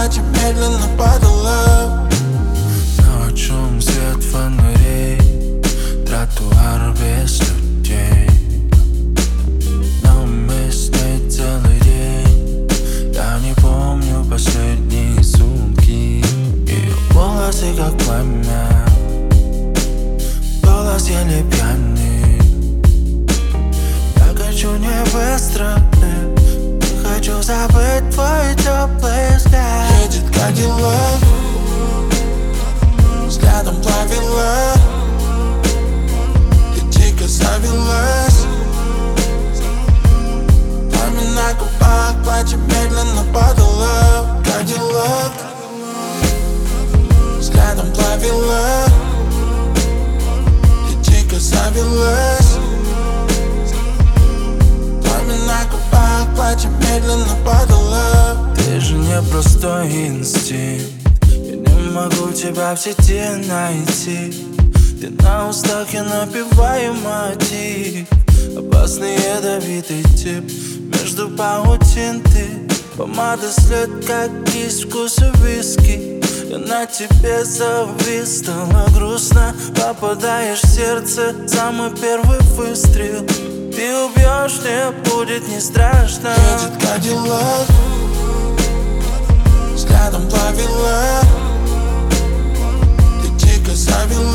плачем медленно падала. Ночью свет фонарей, тротуар без людей, но мы с ней целый день. Я не помню последние сутки. Ее волосы как пламя, голос еле пьяный. Я хочу не быстро, не хочу забыть твой теплый взгляд. Едет Кадиллак, взглядом плавила, и тихо завелась. Пламя на губах, плачем медленно падала. Кадиллак, взглядом плавила, и тихо завелась. Пламя на губах, плачем медленно падала. Ты же не простой инстинкт, я не могу тебя в сети найти. Ты на устах, я напеваю мотив. Опасный ядовитый тип, между паутин ты. Помада след, как кисть, вкуса виски. Я на тебе завис, стало грустно. Попадаешь в сердце, самый первый выстрел. Ты убьешь, мне будет не страшно. Едет Кадиллак, взглядом плавила, и тихо завелась.